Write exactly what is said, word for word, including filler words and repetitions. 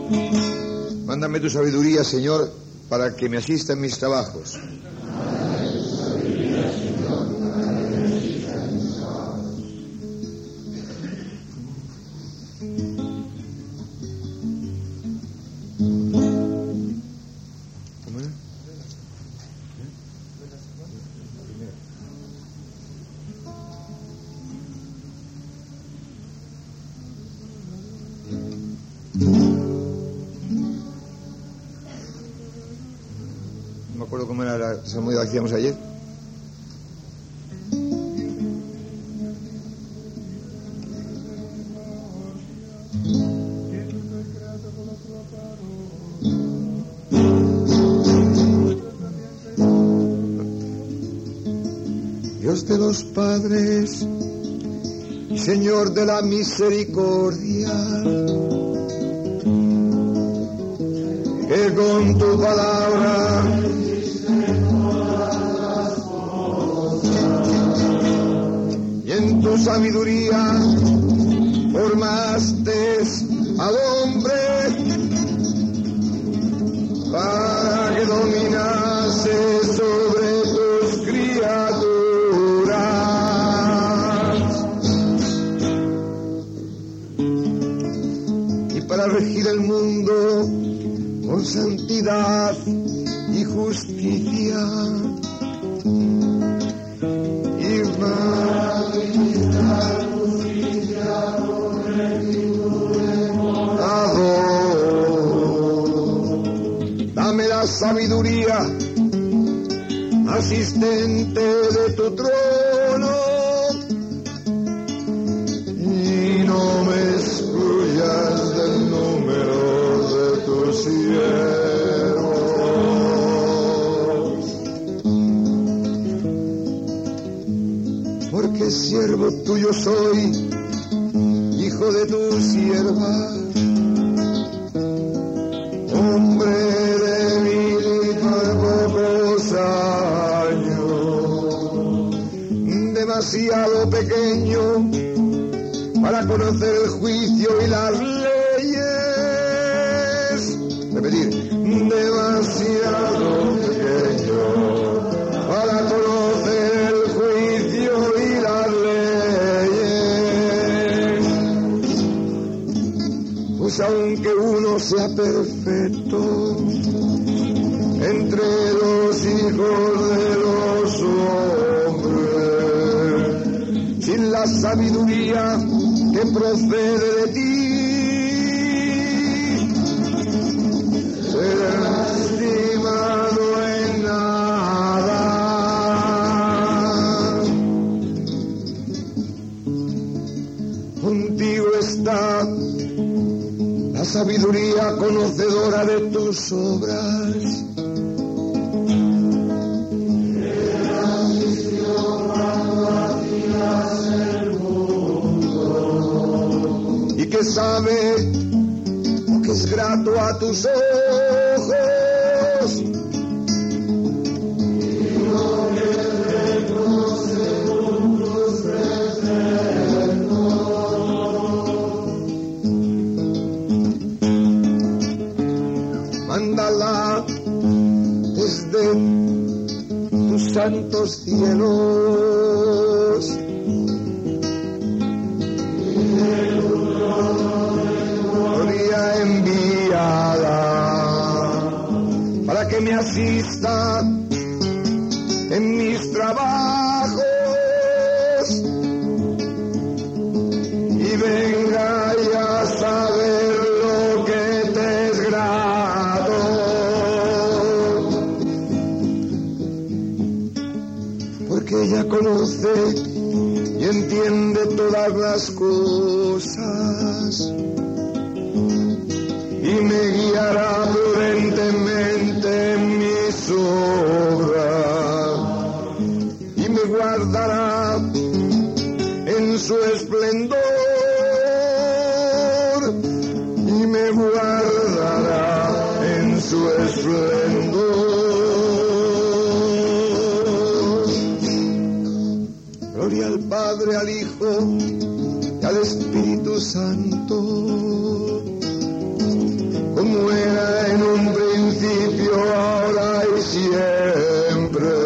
Mándame tu sabiduría, Señor, para que me asista en mis trabajos. No me acuerdo cómo era la salmodia que hacíamos ayer. Dios de los padres y Señor de la misericordia, que con tu palabra y en tu sabiduría formaste al hombre para que dominase sobre tus criaturas y para regir el mundo con santidad y justicia, y para administrar justicia con rectitud de corazón. Dame la sabiduría, asistente de tu trono, y no me excluyas del número de tus siervos, porque siervo tuyo soy, hijo de tu sierva, hombre débil y por pocos años, demasiado pequeño para conocer el juicio y las leyes. Repetir, demasiado pequeño para conocer el juicio y las leyes. Pues aunque uno sea perfecto entre los hijos de los hombres, sin la sabiduría que procede de ti, será estimado en nada. Contigo está la sabiduría conocedora de tus obras. Y que sabe lo que es grato a tus ojos, y lo que es recto según tus preceptos. Mándala desde tus santos cielos, enviada para que me asista en mis trabajos y venga ya a saber lo que te es grato, porque ella conoce y entiende todas las cosas y me guiará prudentemente en mis obras y me guardará en su esplendor y me guardará en su esplendor. Gloria al Padre, al Hijo y al Espíritu Santo, siempre.